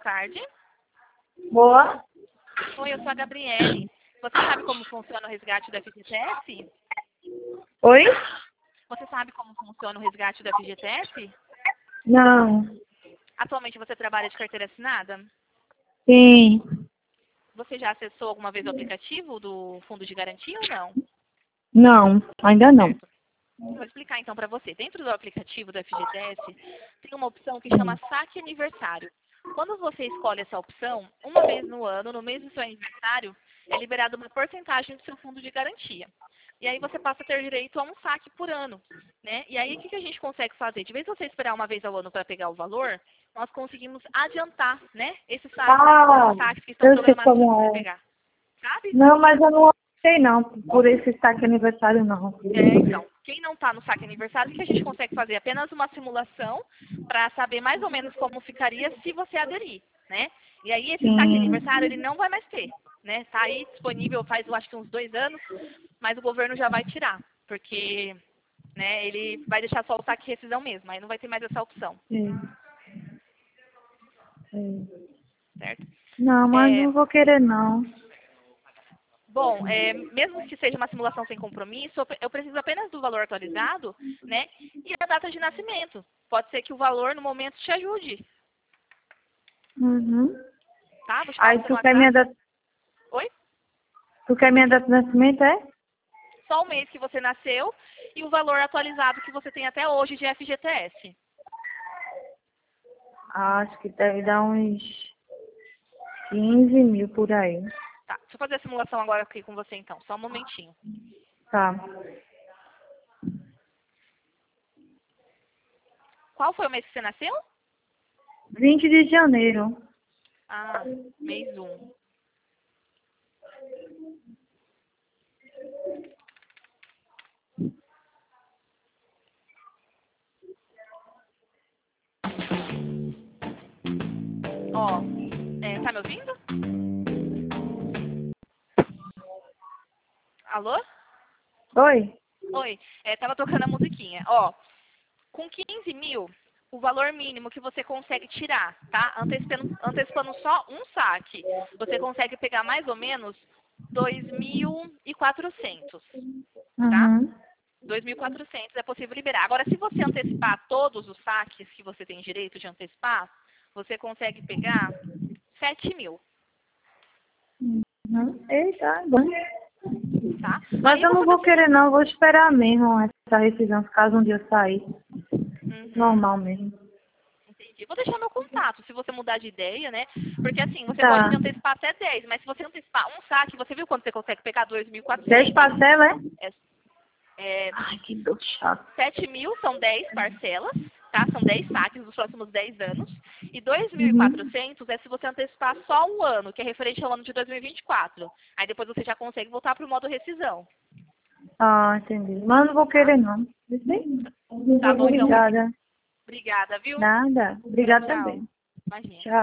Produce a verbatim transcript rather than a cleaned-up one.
tarde. Boa. Oi, eu sou a Gabriele. Você sabe como funciona o resgate do F G T S? Oi? Você sabe como funciona o resgate do F G T S? Não. Atualmente você trabalha de carteira assinada? Sim. Você já acessou alguma vez o aplicativo do Fundo de Garantia ou não? Não, ainda não. Certo. Vou explicar então para você. Dentro do aplicativo do F G T S, tem uma opção que chama Saque Aniversário. Quando você escolhe essa opção, uma vez no ano, no mês do seu aniversário, é liberado uma porcentagem do seu fundo de garantia. E aí você passa a ter direito a um saque por ano, né? E aí o que que a gente consegue fazer? De vez em você esperar uma vez ao ano para pegar o valor, nós conseguimos adiantar, né? Esses saques, Ah, esses saques que estão eu sei programados para como você é. pegar. Sabe? Não, mas eu não sei não, por esse saque aniversário não. É, então, quem não está no saque aniversário, o que a gente consegue fazer? Apenas uma simulação para saber mais ou menos como ficaria se você aderir, né? E aí esse saque Sim. aniversário ele não vai mais ter, né? Tá aí disponível faz, eu acho que uns dois anos, mas o governo já vai tirar, porque, né, ele vai deixar só o saque rescisão mesmo, aí não vai ter mais essa opção, Sim. Sim. certo? Não, mas É, não vou querer não. bom, é, mesmo que seja uma simulação sem compromisso, eu pre- eu preciso apenas do valor atualizado, né? E a data de nascimento. Pode ser que o valor no momento te ajude, Uhum. tá? Vou te Aí passar no tu quer minha WhatsApp. data, Oi? tu quer minha data de nascimento, é? Só o mês que você nasceu e o valor atualizado que você tem até hoje de F G T S. Acho que deve dar uns quinze mil por aí. Tá, deixa eu fazer a simulação agora aqui com você então, só um momentinho. Tá. Qual foi o mês que você nasceu? vinte de janeiro. Ah, mês um. Ó, é, tá me ouvindo? Alô? Oi? Oi, é, tava tocando a musiquinha. Ó, com quinze mil, o valor mínimo que você consegue tirar, tá? Antecipando, antecipando só um saque, você consegue pegar mais ou menos dois mil e quatrocentos, tá? Uhum. dois mil e quatrocentos é possível liberar. Agora, se você antecipar todos os saques que você tem direito de antecipar, você consegue pegar sete mil, Uhum. Eita, é bom. tá? Mas Aí eu eu vou não fazer o vou querer seguinte. não, vou esperar mesmo essa rescisão, caso um dia eu sair. Uhum. Normal mesmo. Entendi. Vou deixar meu contato, se você mudar de ideia, né? Porque assim, você pode Tá. me antecipar até dez, mas se você antecipar um saque, você viu quanto você consegue pegar? dois mil e Dez quatrocentos. parcelas, é? É, é, Ai, que dor chato. sete mil são dez parcelas, tá? São dez saques nos próximos dez anos. E dois mil e Uhum. quatrocentos é se você antecipar só um ano, que é referente ao ano de dois mil e vinte e quatro. Aí depois você já consegue voltar para o modo rescisão, Ah, entendi. Mas eu não vou tá? querer não. Tá bom, então. Obrigada. Obrigada, viu? Nada. Tchau, Obrigada tchau. também. Imagina. Tchau.